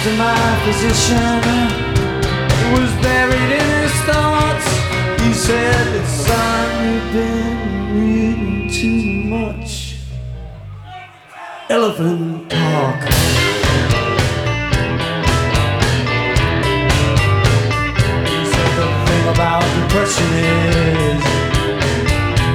to my physician. It was buried in his thoughts. He said, son, you've been reading too much elephant talk.